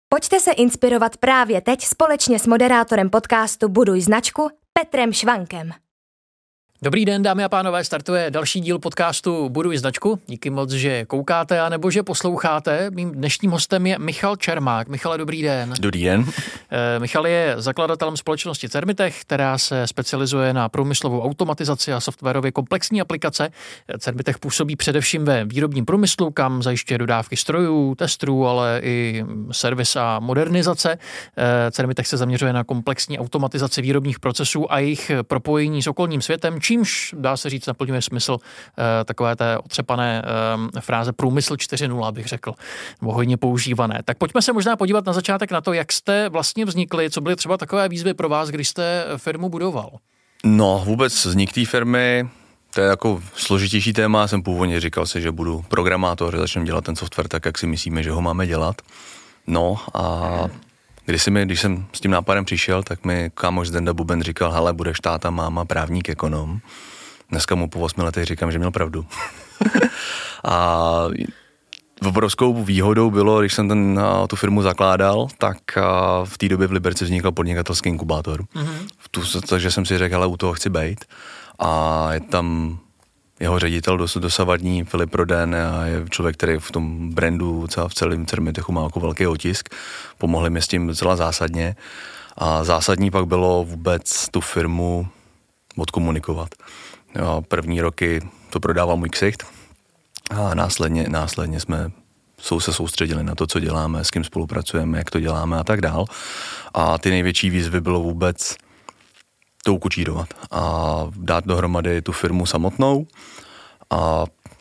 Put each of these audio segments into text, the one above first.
Pojďte se inspirovat právě teď společně s moderátorem podcastu Buduj značku Petrem Švankem. Dobrý den, dámy a pánové, startuje další díl podcastu Buduj značku. Díky moc, že koukáte a nebo že posloucháte. Mým dnešním hostem je Michal Čermák. Michale, dobrý den. Dobrý den. Michal je zakladatelem společnosti Cermitech, která se specializuje na průmyslovou automatizaci a softwarově komplexní aplikace. Cermitech působí především ve výrobním průmyslu, kam zajišťuje dodávky strojů, testrů, ale i servis a modernizace. Cermitech se zaměřuje na komplexní automatizaci výrobních procesů a jejich propojení s okolním světem, čímž, dá se říct, naplňuje smysl takové té otřepané fráze průmysl 4.0, bych řekl, nebo hodně používané. Tak pojďme se možná podívat na začátek na to, jak jste vlastně vznikli, co byly třeba takové výzvy pro vás, když jste firmu budoval. No, vůbec vznik té firmy, to je jako složitější téma. Já jsem původně říkal si, že budu programátor, že začnu dělat ten software tak, jak si myslíme, že ho máme dělat. No a když jsem s tím nápadem přišel, tak mi kámoš Zdenda Buben říkal, hele, budeš táta, máma, právník, ekonom. Dneska mu po 8 letech říkám, že měl pravdu. A obrovskou výhodou bylo, když jsem tu firmu zakládal, tak v té době v Liberci vznikl podnikatelský inkubátor. Takže jsem si řekl, hele, u toho chci bejt. A je tam jeho ředitel dosavadní Filip Roden a je člověk, který v tom brandu v celém Cermitechu má jako velký otisk. Pomohli mi s tím docela zásadně. A zásadní pak bylo vůbec tu firmu odkomunikovat. Jo, první roky to prodával můj ksicht a následně jsme se soustředili na to, co děláme, s kým spolupracujeme, jak to děláme a tak dál. A ty největší výzvy bylo vůbec to ukočírovat a dát dohromady tu firmu samotnou. A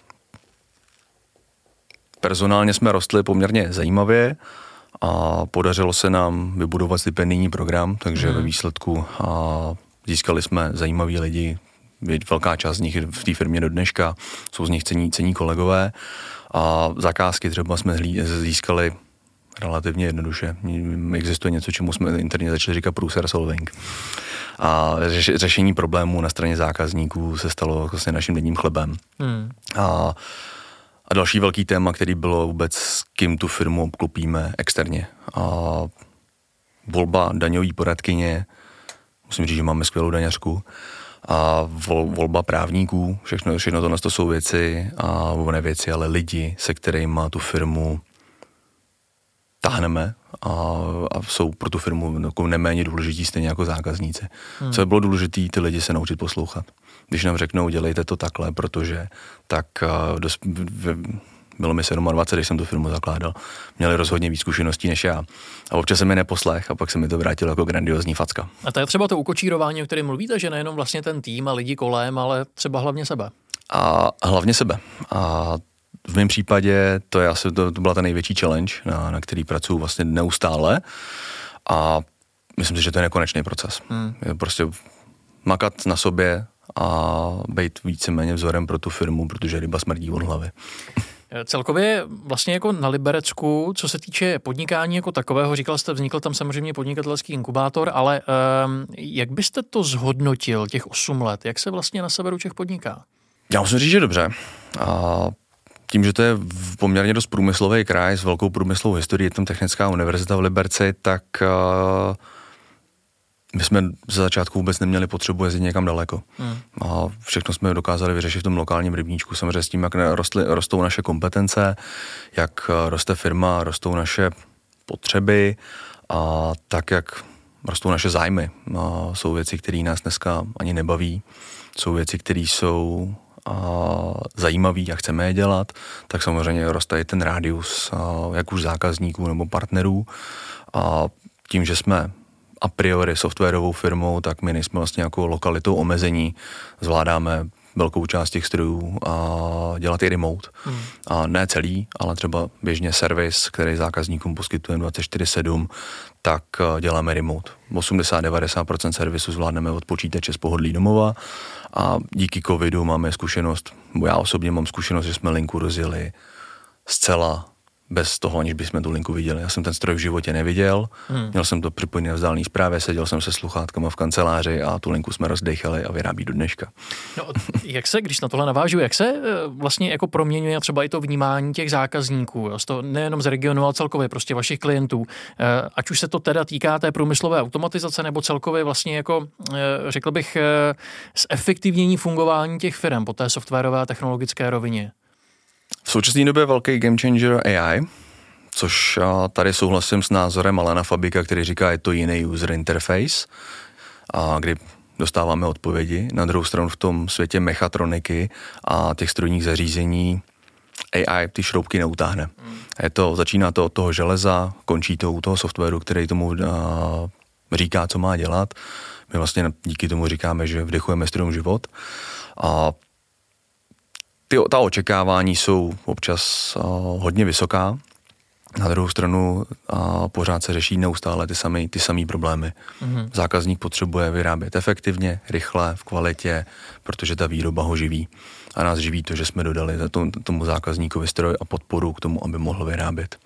personálně jsme rostli poměrně zajímavě a podařilo se nám vybudovat stipendijní program, takže ve výsledku získali jsme zajímaví lidi, velká část z nich v té firmě do dneška, jsou z nich cení kolegové a zakázky třeba jsme získali relativně jednoduše. Existuje něco, čemu jsme interně začali říkat průser solving. A řešení problémů na straně zákazníků se stalo vlastně naším denním chlebem. A další velký téma, který bylo vůbec, s kým tu firmu obklopíme externě. A volba daňový poradkyně, musím říct, že máme skvělou daňařku, a volba právníků, všechno tohle to jsou věci, a ne věci, ale lidi, se kterými tu firmu táhneme a jsou pro tu firmu jako neméně důležití stejně jako zákazníci. Co je bylo důležité, ty lidi se naučit poslouchat. Když nám řeknou, dělejte to takhle, protože tak bylo mi 27, když jsem tu firmu zakládal, měli rozhodně víc zkušeností než já. A občas se mi neposlech a pak se mi to vrátilo jako grandiozní facka. A to je třeba to ukočírování, o kterém mluvíte, že nejenom vlastně ten tým a lidi kolem, ale třeba hlavně sebe. A hlavně sebe. A v mém případě to byla ta největší challenge, na který pracuji vlastně neustále a myslím si, že to je nekonečný proces. Je prostě makat na sobě a být víceméně vzorem pro tu firmu, protože ryba smrdí od hlavy. Celkově vlastně jako na Liberecku, co se týče podnikání jako takového, říkal jste, vznikl tam samozřejmě podnikatelský inkubátor, ale jak byste to zhodnotil těch 8 let? Jak se vlastně na severu Čech podniká? Já musím říct, že dobře. A tím, že to je poměrně dost průmyslový kraj s velkou průmyslovou historií, je tam Technická univerzita v Liberci, tak my jsme ze začátku vůbec neměli potřebu jezdit někam daleko. A všechno jsme dokázali vyřešit v tom lokálním rybníčku. Samozřejmě s tím, jak rostou naše kompetence, jak roste firma, rostou naše potřeby a tak, jak rostou naše zájmy. A jsou věci, které nás dneska ani nebaví, jsou věci, které jsou zajímavý a chceme je dělat, tak samozřejmě roste i ten rádius, jak už zákazníků nebo partnerů. A tím, že jsme a priori softwarovou firmou, tak my nejsme vlastně jako lokalitou omezení. Zvládáme velkou část těch strojů a dělat i remote. A ne celý, ale třeba běžně servis, který zákazníkům poskytujeme 24/7, tak děláme remote. 80-90% servisu zvládneme od počítače z pohodlí domova a díky covidu máme zkušenost, bo já osobně mám zkušenost, že jsme linku rozjeli zcela bez toho, aniž bychom tu linku viděli. Já jsem ten stroj v životě neviděl, měl jsem to připojené na vzdálené správě, seděl jsem se sluchátkama v kanceláři a tu linku jsme rozdechali a vyrábí do dneška. No, když na tohle navážu, jak se vlastně jako proměňuje třeba i to vnímání těch zákazníků, jo? Nejenom z regionu, ale celkově prostě vašich klientů, ať už se to teda týká té průmyslové automatizace nebo celkově vlastně jako, řekl bych, zefektivnění fungování těch firm po té softwarové a technologické rovině. V současné době je velký game changer AI, což tady souhlasím s názorem Alana Fabika, který říká, je to jiný user interface, kdy dostáváme odpovědi. Na druhou stranu v tom světě mechatroniky a těch strojních zařízení AI ty šroubky neutáhne. Začíná to od toho železa, končí to u toho softwaru, který tomu říká, co má dělat. My vlastně díky tomu říkáme, že vdechujeme strojům život. A ta očekávání jsou občas hodně vysoká. Na druhou stranu pořád se řeší neustále ty samé problémy. Zákazník potřebuje vyrábět efektivně, rychle, v kvalitě, protože ta výroba ho živí. A nás živí to, že jsme dodali tomu zákazníkovi stroj a podporu k tomu, aby mohl vyrábět.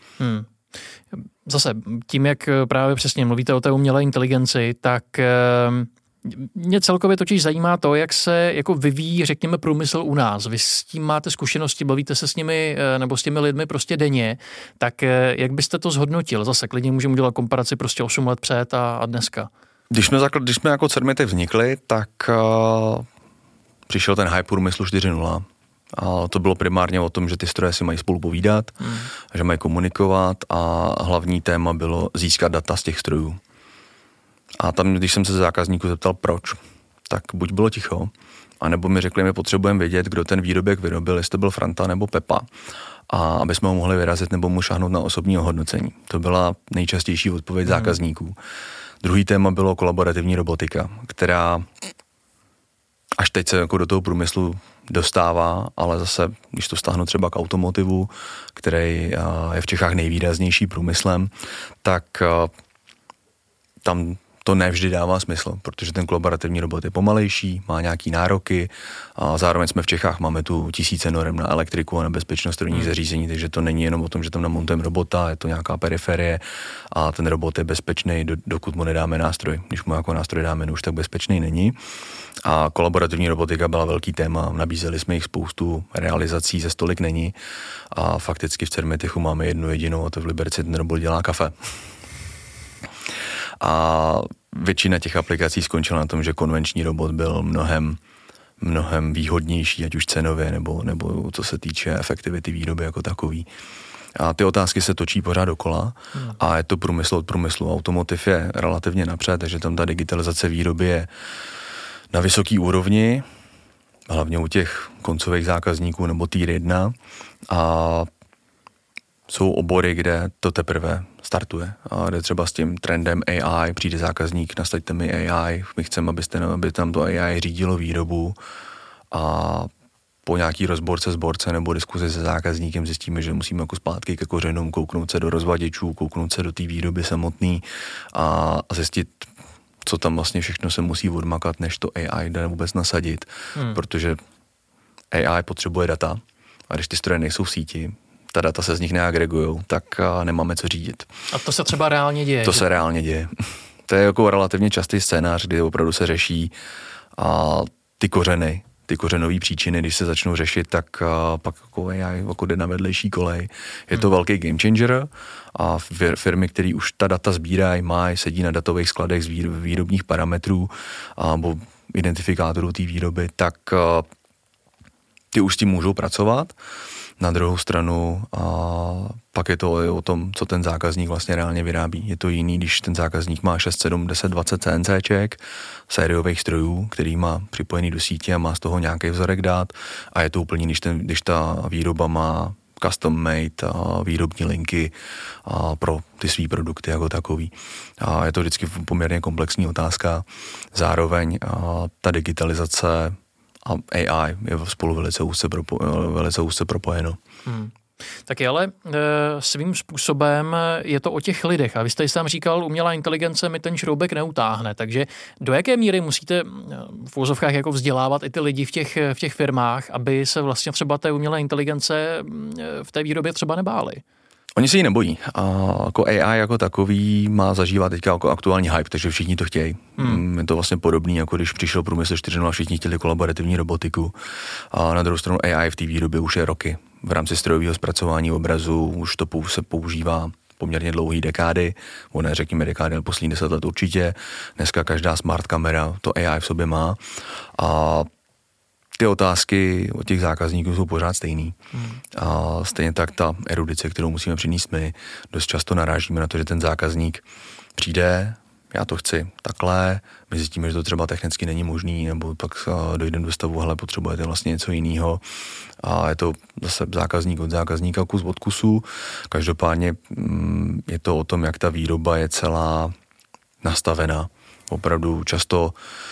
Zase, tím, jak právě přesně mluvíte o té umělé inteligenci, tak mě celkově totiž zajímá to, jak se jako vyvíjí, řekněme, průmysl u nás. Vy s tím máte zkušenosti, bavíte se s nimi nebo s těmi lidmi prostě denně, tak jak byste to zhodnotil? Zase klidně můžeme udělat komparaci prostě 8 let před a dneska. Když jsme jako Cermitech vznikli, tak přišel ten hype průmyslu 4.0. A to bylo primárně o tom, že ty stroje si mají spolu povídat, že mají komunikovat a hlavní téma bylo získat data z těch strojů. A tam, když jsem se zákazníku zeptal proč, tak buď bylo ticho, anebo mi řekli, my potřebujeme vědět, kdo ten výrobek vyrobil, jestli to byl Franta nebo Pepa, a aby jsme ho mohli vyrazit nebo mu šáhnout na osobní ohodnocení. To byla nejčastější odpověď zákazníků. Druhý téma bylo kolaborativní robotika, která až teď se jako do toho průmyslu dostává, ale zase, když to vztáhnu třeba k automotivu, který je v Čechách nejvýraznější průmyslem, tak tam to nevždy dává smysl, protože ten kolaborativní robot je pomalejší, má nějaký nároky a zároveň jsme v Čechách, máme tu tisíce norem na elektriku a na bezpečnost strojních zařízení, takže to není jenom o tom, že tam namontujeme robota, je to nějaká periferie a ten robot je bezpečný, dokud mu nedáme nástroj. Když mu jako nástroj dáme, už tak bezpečný není. A kolaborativní robotika byla velký téma, nabízeli jsme jich spoustu, realizací ze stolik není a fakticky v Cermitechu máme jednu jedinou a to v Liberci ten robot dělá kafe. A většina těch aplikací skončila na tom, že konvenční robot byl mnohem výhodnější, ať už cenově, nebo co se týče efektivity výroby jako takový. A ty otázky se točí pořád dokola a je to průmysl od průmyslu. Automotiv je relativně napřed, takže tam ta digitalizace výroby je na vysoký úrovni, hlavně u těch koncových zákazníků nebo tier 1 a jsou obory, kde to teprve startuje. A jde třeba s tím trendem AI, přijde zákazník, nastaďte mi AI, my chceme, aby tam to AI řídilo výrobu a po nějaký zborce nebo diskuzi se zákazníkem zjistíme, že musíme jako zpátky ke kořenům, kouknout se do rozvaděčů, kouknout se do té výroby samotný a zjistit, co tam vlastně všechno se musí odmakat, než to AI jde vůbec nasadit, protože AI potřebuje data a když ty stroje nejsou v síti, ta data se z nich neagregujou, tak nemáme co řídit. A to se třeba reálně děje? To se reálně děje. To je jako relativně častý scénář, kdy opravdu se řeší ty kořenové příčiny, když se začnou řešit, tak pak jako AI jako jde na vedlejší kolej. Je to velký game changer a firmy, které už ta data sbírají, sedí na datových skladech z výrobních parametrů nebo identifikátorů té výroby, tak ty už s tím můžou pracovat. Na druhou stranu pak je to o tom, co ten zákazník vlastně reálně vyrábí. Je to jiný, když ten zákazník má 6, 7, 10, 20 CNCček, sériových strojů, který má připojený do sítě a má z toho nějaký vzorek dát a je to úplně, když ta výroba má custom made výrobní linky pro ty svý produkty jako takový. A je to vždycky poměrně komplexní otázka. Zároveň ta digitalizace a AI je spolu velice úzce propojeno. Tak ale svým způsobem je to o těch lidech. A vy jste sám říkal, umělá inteligence mi ten šroubek neutáhne. Takže do jaké míry musíte v uvozovkách jako vzdělávat i ty lidi v těch firmách, aby se vlastně třeba té umělé inteligence v té výrobě třeba nebáli? Oni se jí nebojí. A jako AI jako takový má zažívat teďka jako aktuální hype, takže všichni to chtějí. Je to vlastně podobný, jako když přišel průmysl 4.0 a všichni chtěli kolaborativní robotiku. A na druhou stranu AI v té výrobě už je roky. V rámci strojového zpracování obrazu už to se používá poměrně dlouhý dekády, ne řekněme dekády, ale poslední 10 let určitě. Dneska každá smart kamera to AI v sobě má. A ty otázky od těch zákazníků jsou pořád stejný. A stejně tak ta erudice, kterou musíme přinést my, dost často narážíme na to, že ten zákazník přijde, já to chci takhle, my zjistíme, že to třeba technicky není možný, nebo pak dojdeme do stavu, hele, potřebujete vlastně něco jiného. A je to zase zákazník od zákazníka, kus od kusu. Každopádně je to o tom, jak ta výroba je celá nastavená. Opravdu často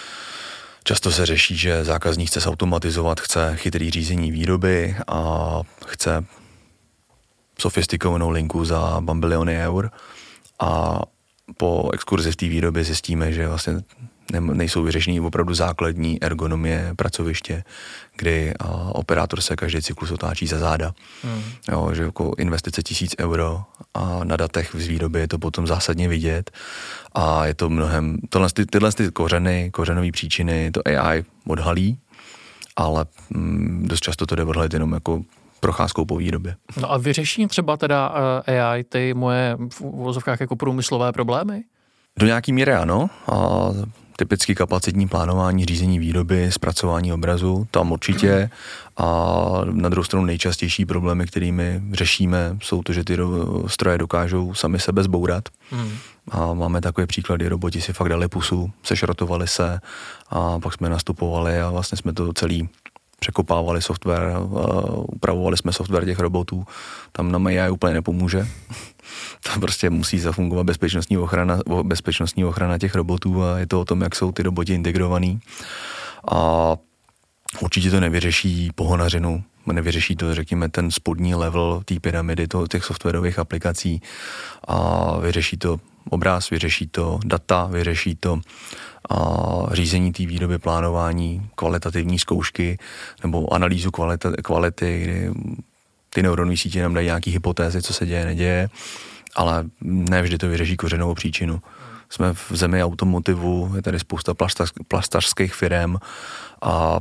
se řeší, že zákazník chce zautomatizovat, chce chytrý řízení výroby a chce sofistikovanou linku za bambiliony eur. A po exkurzi v té výrobě zjistíme, že vlastně nejsou vyřešený opravdu základní ergonomie pracoviště, kdy operátor se každý cyklus otáčí za záda. Jo, že jako investice 1000 euro a na datech z výroby je to potom zásadně vidět a je to mnohem, tyhle kořenové příčiny to AI odhalí, ale dost často to jde odhalit jenom jako procházkou po výrobě. No a vyřeší třeba teda AI ty moje v uvozovkách jako průmyslové problémy? Do nějaký míry ano. A typicky kapacitní plánování, řízení výroby, zpracování obrazu, tam určitě. A na druhou stranu nejčastější problémy, kterými řešíme, jsou to, že ty stroje dokážou sami sebe zbourat. A máme takové příklady, roboti si fakt dali pusu, sešrotovali se a pak jsme nastupovali a vlastně jsme to celý překopávali software, upravovali jsme software těch robotů, tam nám AI úplně nepomůže. Tam prostě musí zafungovat bezpečnostní ochrana těch robotů a je to o tom, jak jsou ty roboti integrovaný. A určitě to nevyřeší pohonařinu, nevyřeší to, řekněme, ten spodní level té pyramidy těch softwarových aplikací a vyřeší to obraz, vyřeší to data, vyřeší to řízení té výroby, plánování, kvalitativní zkoušky nebo analýzu kvality, kdy ty neuronové sítě nám dají nějaké hypotézy, co se děje, neděje, ale ne vždy to vyřeší kořenovou příčinu. Jsme v zemi automotivu, je tady spousta plastařských firem a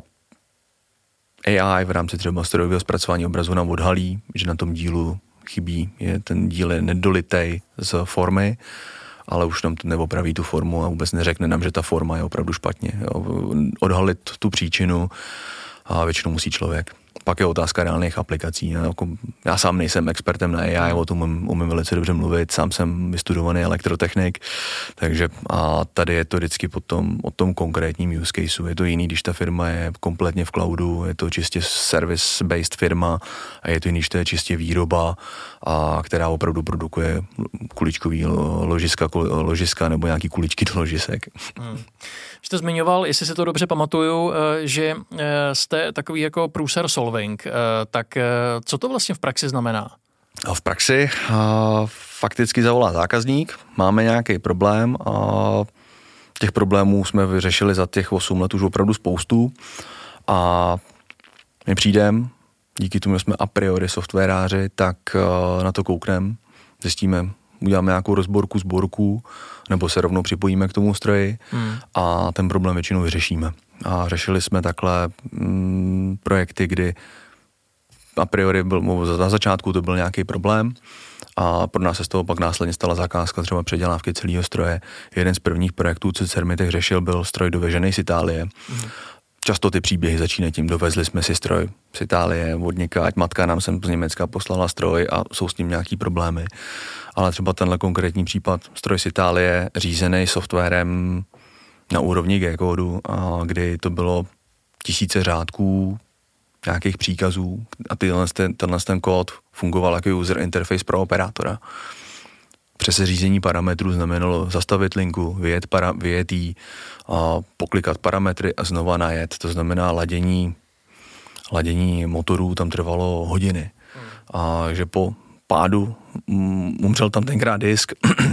AI v rámci třeba strojového zpracování obrazu nám odhalí, že na tom dílu chybí, ten díl je nedolitej z formy, ale už nám to neopraví tu formu a vůbec neřekne nám, že ta forma je opravdu špatně. Odhalit tu příčinu a většinou musí člověk. Pak je otázka reálných aplikací. Já sám nejsem expertem na AI, o tom umím velice dobře mluvit, sám jsem vystudovaný elektrotechnik, takže a tady je to vždycky potom o tom konkrétním use caseu. Je to jiný, když ta firma je kompletně v cloudu, je to čistě service-based firma a je to jiný, když to je čistě výroba, která opravdu produkuje kuličkový ložiska nebo nějaký kuličky do ložisek. Jste zmiňoval, jestli si to dobře pamatuju, že jste takový jako průser solving, tak co to vlastně v praxi znamená? V praxi fakticky zavolá zákazník, máme nějaký problém a těch problémů jsme vyřešili za těch 8 let už opravdu spoustu a my přijdeme, díky tomu, že jsme a priori softwaráři, tak na to koukneme, zjistíme, uděláme nějakou rozborku, sborku, nebo se rovnou připojíme k tomu stroji a ten problém většinou vyřešíme. A řešili jsme takhle projekty, kdy a priori na začátku to byl nějaký problém a pro nás se z toho pak následně stala zakázka třeba předělávky celého stroje. Jeden z prvních projektů, co Cermitech řešil, byl stroj dovežený z Itálie. Často ty příběhy začínají tím, dovezli jsme si stroj z Itálie, od něka, ať matka nám sem z Německa poslala stroj a jsou s ním nějaký problémy. Ale třeba tenhle konkrétní případ, stroj z Itálie, řízený softwarem na úrovni G-kódu, kdy to bylo tisíce řádků nějakých příkazů a tenhle ten kód fungoval jako user interface pro operátora. Přes řízení parametrů znamenalo zastavit linku, vyjet jí, poklikat parametry a znova najet. To znamená ladění motorů tam trvalo hodiny. A že po pádu umřel tam tenkrát disk,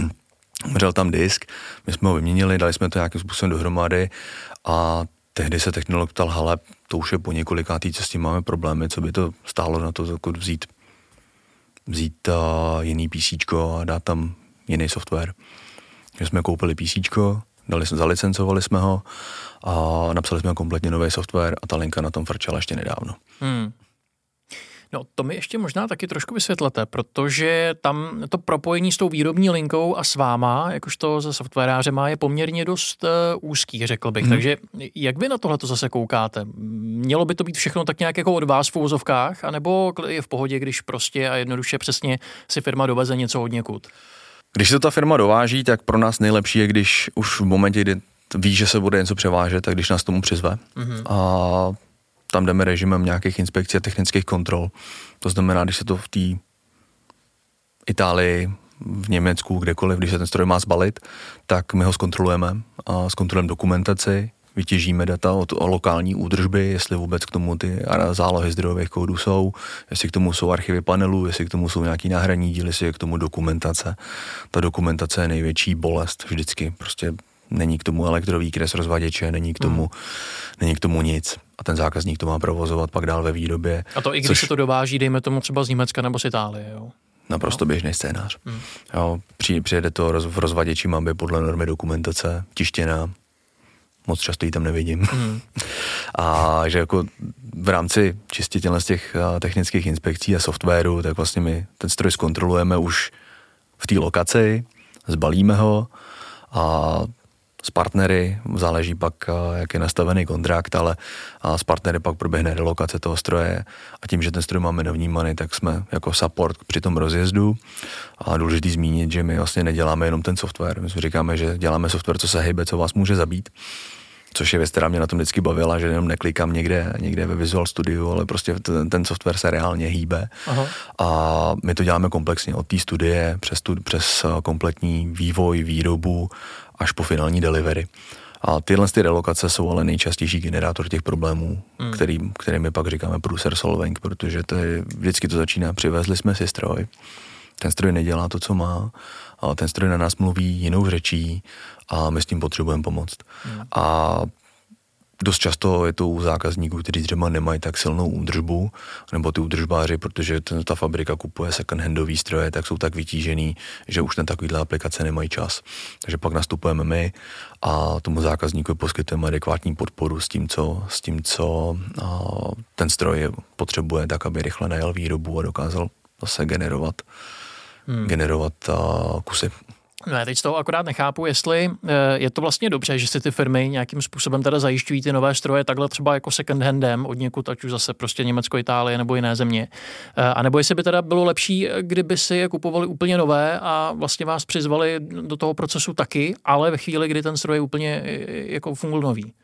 my jsme ho vyměnili, dali jsme to nějakým způsobem dohromady a tehdy se technolog ptal, hele, to už je po několikátý, co s tím máme problémy, co by to stálo na to vzít vzít jiný PCčko a dát tam jiný software. My jsme koupili PCčko, zalicencovali jsme ho a napsali jsme kompletně nový software a ta linka na tom frčela ještě nedávno. No to mi ještě možná taky trošku vysvětlete, protože tam to propojení s tou výrobní linkou a s váma, jakožto ze softwaráře je poměrně dost úzký, řekl bych. Takže jak vy na tohle to zase koukáte? Mělo by to být všechno tak nějak jako od vás v uvozovkách, anebo je v pohodě, když prostě a jednoduše přesně si firma doveze něco odněkud? Když se ta firma dováží, tak pro nás nejlepší je, když už v momentě, kdy ví, že se bude něco převážet, tak když nás tomu přizve. A tam jdeme režimem nějakých inspekcí a technických kontrol. To znamená, když se to v té Itálii, v Německu, kdekoliv, když se ten stroj má zbalit, tak my ho zkontrolujeme a zkontrolujeme dokumentaci, vytěžíme data o lokální údržby, jestli vůbec k tomu ty zálohy zdrojových kódů jsou, jestli k tomu jsou archivy panelů, jestli k tomu jsou nějaký náhradní díly, jestli je k tomu dokumentace. Ta dokumentace je největší bolest vždycky. Prostě není k tomu elektrovýkres rozvaděče, není k tomu nic. A ten zákazník to má provozovat pak dál ve výrobě. A to i když se to dováží, dejme tomu třeba z Německa nebo z Itálie, jo? Naprosto běžný scénář. Jo, přijede to v rozvaděči mapy podle normy dokumentace, tištěná, moc často ji tam nevidím. A že jako v rámci čistě z těch technických inspekcí a softwaru, tak vlastně my ten stroj zkontrolujeme už v té lokaci, zbalíme ho a s partnery, záleží pak, jak je nastavený kontrakt, ale s partnery pak proběhne relokace toho stroje a tím, že ten stroj máme navnímaný, tak jsme jako support při tom rozjezdu a důležitý zmínit, že my vlastně neděláme jenom ten software. My říkáme, že děláme software, co se hejbe, co vás může zabít, což je věc, která mě na tom vždycky bavila, že jenom neklikám někde ve Visual Studiu, ale prostě ten software se reálně hýbe. Aha. A my to děláme komplexně od té studie přes kompletní vývoj, výrobu až po finální delivery. A tyhle relokace jsou ale nejčastější generátor těch problémů, kterými pak říkáme producer solving, protože vždycky to začíná, přivezli jsme si stroj, ten stroj nedělá to, co má, a ten stroj na nás mluví jinou řečí a my s tím potřebujeme pomoct. A dost často je to u zákazníků, kteří třeba nemají tak silnou údržbu, nebo ty údržbáři, protože ta fabrika kupuje second-handový stroje, tak jsou tak vytížený, že už na takovýhle aplikace nemají čas. Takže pak nastupujeme my a tomu zákazníku poskytujeme adekvátní podporu s tím, co ten stroj potřebuje, tak aby rychle najel výrobu a dokázal zase generovat kusy. No já teď z toho akorát nechápu, jestli je to vlastně dobře, že si ty firmy nějakým způsobem teda zajišťují ty nové stroje takhle třeba jako second handem od někud, ať už zase prostě Německo, Itálie nebo jiné země. A nebo jestli by teda bylo lepší, kdyby si je kupovali úplně nové a vlastně vás přizvali do toho procesu taky, ale ve chvíli, kdy ten stroj je úplně jako nový.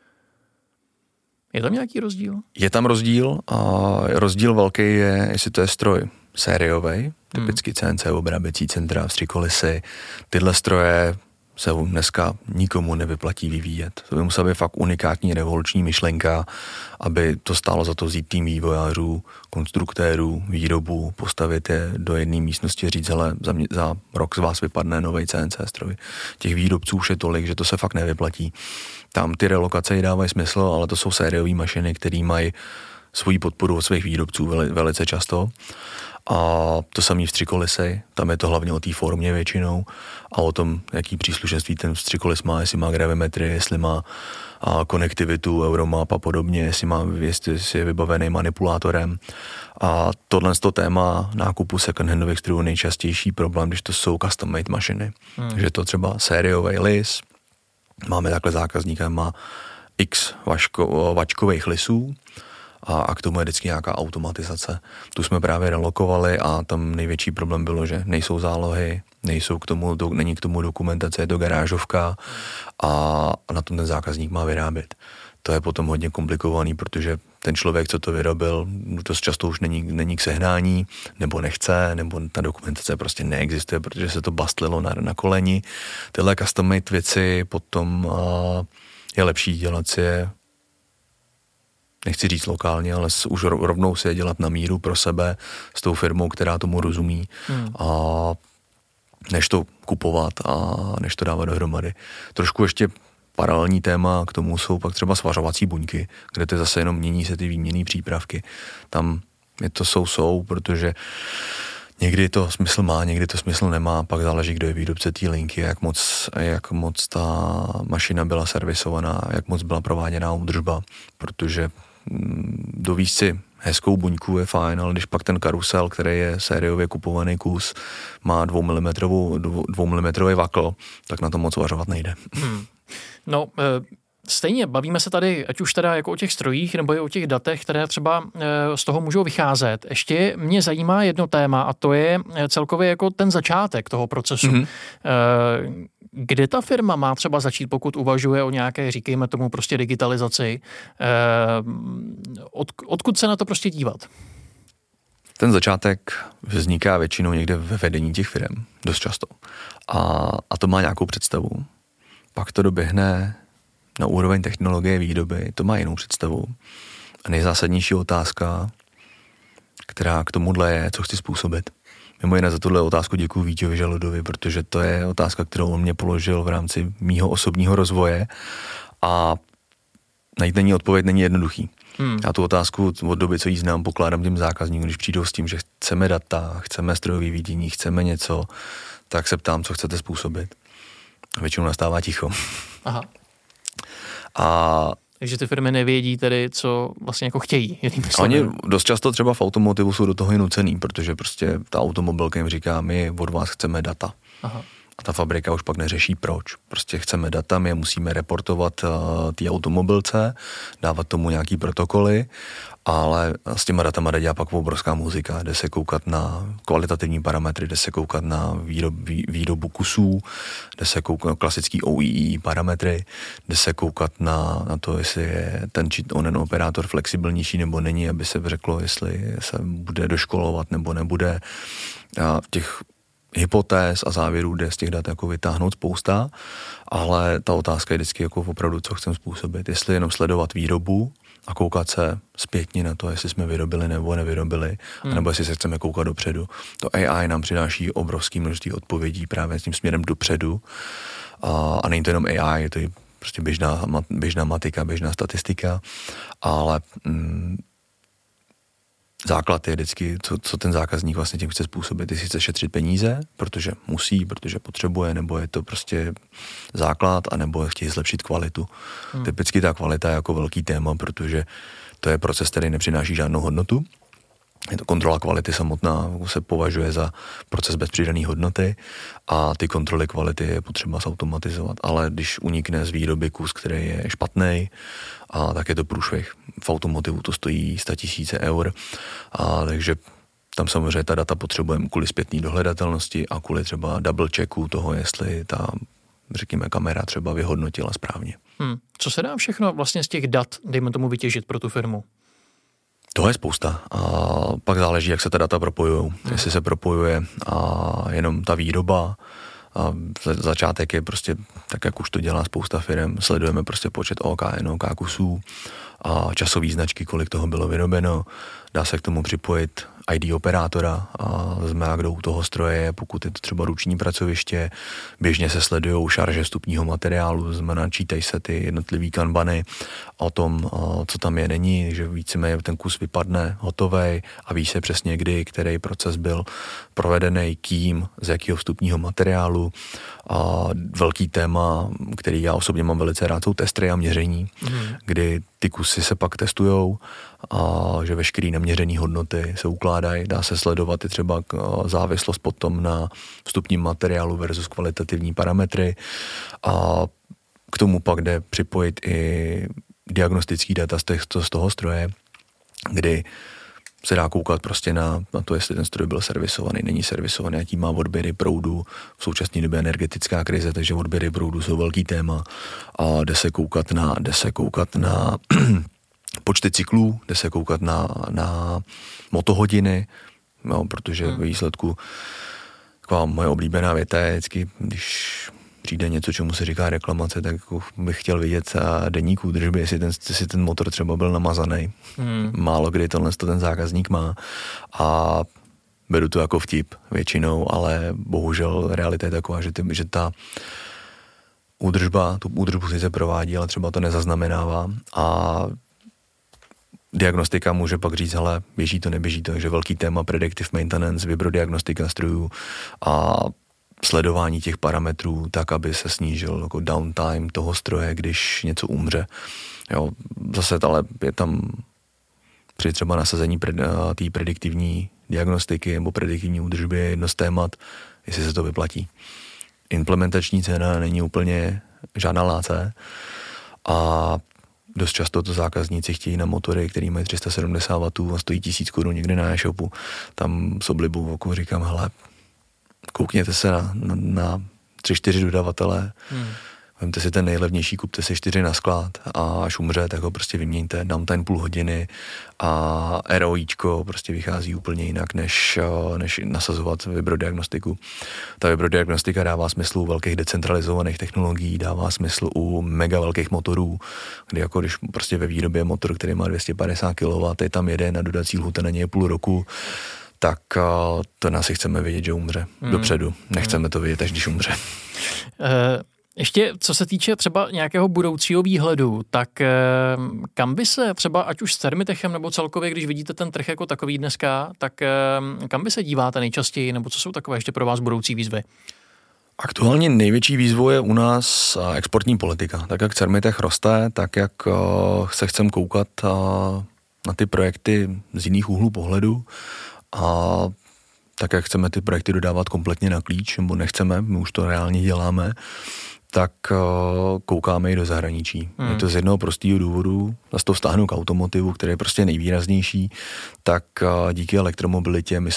Je tam nějaký rozdíl? Je tam rozdíl a rozdíl velký je, jestli to je stroj sériovej, typicky CNC obráběcí centra, vstřikolisy. Tyhle stroje se dneska nikomu nevyplatí vyvíjet. To by musela být fakt unikátní revoluční myšlenka, aby to stálo za to vzít tým vývojářů, konstruktérů, výrobu, postavit je do jedné místnosti, říct, hele, za rok z vás vypadne nový CNC stroj. Těch výrobců už je tolik, že to se fakt nevyplatí. Tam ty relokace dávají smysl, ale to jsou sériové mašiny, které mají svoji podporu od svých výrobců velice často. A to samý vstřikolisy, tam je to hlavně o té formě většinou a o tom, jaký příslušenství ten vstřikolis má, jestli má gravimetry, jestli má konektivitu, Euromap a podobně, jestli je vybavený manipulátorem. A tohle téma nákupu second-handových strojů je nejčastější problém, když to jsou custom-made mašiny. Takže to třeba sériový lis, máme takhle zákazníka, má x vačkových lisů, a k tomu je vždycky nějaká automatizace. Tu jsme právě relokovali a tam největší problém bylo, že nejsou zálohy, není k tomu dokumentace, je to garážovka a na tom ten zákazník má vyrábět. To je potom hodně komplikovaný, protože ten člověk, co to vyrobil, dost často už není k sehnání, nebo nechce, nebo ta dokumentace prostě neexistuje, protože se to bastlilo na koleni. Tyhle custom-made věci potom je lepší dělat si je, nechci říct lokálně, ale už rovnou si je dělat na míru pro sebe s tou firmou, která tomu rozumí a než to kupovat a než to dávat dohromady. Trošku ještě paralelní téma k tomu jsou pak třeba svařovací buňky, kde to zase jenom mění se ty výměnné přípravky. Tam je to jsou, protože Někdy to smysl má, někdy to smysl nemá, pak záleží, kdo je výrobce té linky, jak moc ta mašina byla servisovaná, jak moc byla prováděná údržba, protože dovíst si hezkou buňku je fajn, ale když pak ten karusel, který je sériově kupovaný kus, má 2 mm vakl, tak na to moc uvažovat nejde. No, stejně bavíme se tady, ať už teda jako o těch strojích, nebo i o těch datech, které třeba z toho můžou vycházet. Ještě mě zajímá jedno téma a to je celkově jako ten začátek toho procesu. Kde ta firma má třeba začít, pokud uvažuje o nějaké, říkejme tomu prostě digitalizaci? Odkud se na to prostě dívat? Ten začátek vzniká většinou někde ve vedení těch firm, dost často. A to má nějakou představu. Pak to doběhne na úroveň technologie výroby, to má jinou představu. A nejzásadnější otázka, která k tomuhle je, co chci způsobit. Mimo jiné za tuhle otázku děkuji Vítěvi Žaludovi, protože to je otázka, kterou on mě položil v rámci mýho osobního rozvoje a najít na ní odpověď není jednoduchý. Já tu otázku od doby, co jí znám, pokládám těm zákazníkům, když přijdou s tím, že chceme data, chceme strojové vidění, chceme něco, tak se ptám, co chcete způsobit. Většinou nastává ticho. Aha. A takže ty firmy nevědí tedy, co vlastně jako chtějí. Oni dost často třeba v automotivu jsou do toho i nucený, protože prostě ta automobilka jim říká, my od vás chceme data. Aha. A ta fabrika už pak neřeší proč. Prostě chceme data, my je musíme reportovat té automobilce, dávat tomu nějaký protokoly, ale s těma datama jde dělat pak obrovská muzika, jde se koukat na kvalitativní parametry, jde se koukat na výrobu kusů, jde se koukat na klasický OEE parametry, jde se koukat na to, jestli je ten či onen operátor flexibilnější nebo není, aby se řeklo, jestli se bude doškolovat nebo nebude. A těch hypotéz a závěrů jde z těch dat jako vytáhnout spousta, ale ta otázka je vždycky jako opravdu, co chcem způsobit. Jestli jenom sledovat výrobu a koukat se zpětně na to, jestli jsme vyrobili nebo nevyrobili, nebo jestli se chceme koukat dopředu. To AI nám přináší obrovský množství odpovědí právě s tím směrem dopředu. A není to jenom AI, je to i prostě běžná matika, běžná statistika, ale základ je vždycky, co ten zákazník vlastně tím chce způsobit. Jestli chce šetřit peníze, protože musí, protože potřebuje, nebo je to prostě základ, anebo chtějí zlepšit kvalitu. Typicky ta kvalita je jako velký téma, protože to je proces, který nepřináší žádnou hodnotu. Je to kontrola kvality samotná, se považuje za proces bez přidané hodnoty a ty kontroly kvality je potřeba zautomatizovat. Ale když unikne z výroby kus, který je špatný, tak je to průšvih. V automotivu to stojí 100 000 eur, takže tam samozřejmě ta data potřebujeme kvůli zpětné dohledatelnosti a kvůli třeba double checku toho, jestli ta, řekněme, kamera třeba vyhodnotila správně. Co se dá všechno vlastně z těch dat, dejme tomu, vytěžit pro tu firmu? Toho je spousta a pak záleží, jak se ta data propojujou. Jestli se propojuje jenom ta výroba, a začátek je prostě, tak jak už to dělá spousta firm, sledujeme prostě počet OK, NOK kusů a časové značky, kolik toho bylo vyrobeno, dá se k tomu připojit ID operátora a znamená, kdo u toho stroje je, pokud je to třeba ruční pracoviště, běžně se sledujou šarže vstupního materiálu, znamená, čítají se ty jednotlivý kanbany o tom, co tam je, není, že víceméně ten kus vypadne hotovej a ví se přesně kdy, který proces byl provedený, kým, z jakého vstupního materiálu. A velký téma, který já osobně mám velice rád, jsou testry a měření, kdy ty kusy se pak testujou a že veškerý neměřený hodnoty se ukládají, dá se sledovat i třeba závislost potom na vstupním materiálu versus kvalitativní parametry a k tomu pak jde připojit i diagnostický data z toho stroje, kdy se dá koukat prostě na to, jestli ten stroj byl servisovaný, není servisovaný, jaký má odběry proudu. V současné době energetická krize, takže odběry proudu jsou velký téma a jde se koukat na počty cyklů, jde se koukat na motohodiny, no, protože ve výsledku taková moje oblíbená věta je vždycky, když přijde něco, čemu se říká reklamace, tak bych chtěl vidět deník údržby, jestli ten motor třeba byl namazaný. Málo kdy ten zákazník má a beru to jako vtip většinou, ale bohužel realita je taková, že ta údržbu sice provádí, ale třeba to nezaznamenává a diagnostika může pak říct, hele, běží to, neběží to, takže velký téma predictive maintenance, vibrodiagnostika strojů a sledování těch parametrů tak, aby se snížil jako downtime toho stroje, když něco umře. Jo, zase ale je tam při třeba nasazení té prediktivní diagnostiky nebo prediktivní údržby je jedno z témat, jestli se to vyplatí. Implementační cena není úplně žádná láce a dost často to zákazníci chtějí na motory, který mají 370 W a stojí 1000 Kč někde na e-shopu. Tam s oblibou oku říkám, hele, koukněte se na 3-4 dodavatele, vemte si ten nejlevnější, kupte si 4 na sklad a až umře, tak ho prostě vyměňte, downtime půl hodiny a ROIčko prostě vychází úplně jinak, než nasazovat vibrodiagnostiku. Ta vibrodiagnostika dává smysl u velkých decentralizovaných technologií, dává smysl u mega velkých motorů, kdy jako když prostě ve výrobě motor, který má 250 kW, je tam jede na dodací lhůta na něj půl roku, tak to nás si chceme vědět, že umře dopředu. Nechceme to vědět, až když umře. Ještě co se týče třeba nějakého budoucího výhledu, tak kam by se třeba, ať už s Cermitechem nebo celkově, když vidíte ten trh jako takový dneska, tak kam by se díváte nejčastěji, nebo co jsou takové ještě pro vás budoucí výzvy? Aktuálně největší výzvou je u nás exportní politika. Tak jak Cermitech roste, tak jak se chceme koukat na ty projekty z jiných úhlů pohledu a tak jak chceme ty projekty dodávat kompletně na klíč, nebo nechceme, my už to reálně děláme, tak koukáme i do zahraničí. Je to z jednoho prostého důvodu, zase to vztáhnu k automotivu, který je prostě nejvýraznější, tak díky elektromobilitě my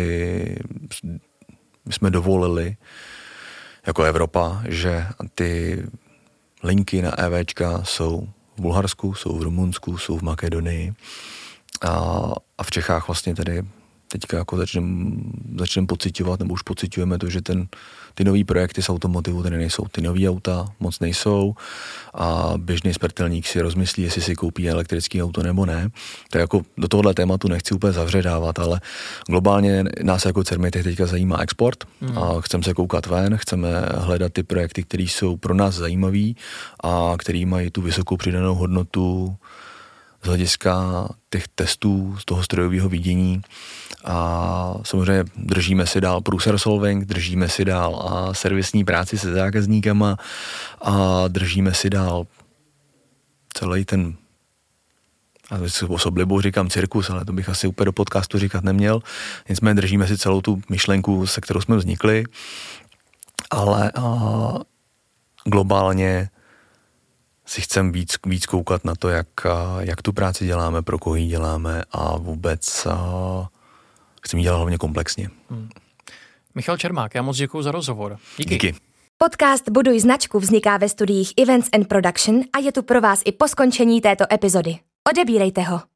jsme dovolili jako Evropa, že ty linky na EVčka jsou v Bulharsku, jsou v Rumunsku, jsou v Makedonii a v Čechách vlastně tedy teďka jako začneme pociťovat, nebo už pociťujeme to, že ty nový projekty z automotivu tady nejsou. Ty nový auta moc nejsou a běžný smrtelník si rozmyslí, jestli si koupí elektrický auto nebo ne. To jako do tohohle tématu nechci úplně zavředávat, ale globálně nás jako Cermitech teďka zajímá export a chceme se koukat ven, chceme hledat ty projekty, které jsou pro nás zajímavý a který mají tu vysokou přidanou hodnotu z hlediska těch testů, z toho strojového vidění a samozřejmě držíme si dál průser solving, držíme si dál servisní práci se zákazníkama a držíme si dál celý ten, a s oblibou říkám cirkus, ale to bych asi úplně do podcastu říkat neměl, nicméně držíme si celou tu myšlenku, se kterou jsme vznikli, ale globálně si chcem víc koukat na to, jak tu práci děláme, pro koho ji děláme a vůbec chcem ji dělat hlavně komplexně. Michal Čermák, já moc děkuju za rozhovor. Díky. Podcast Buduj značku vzniká ve studiích Events and Production a je tu pro vás i po skončení této epizody. Odebírejte ho.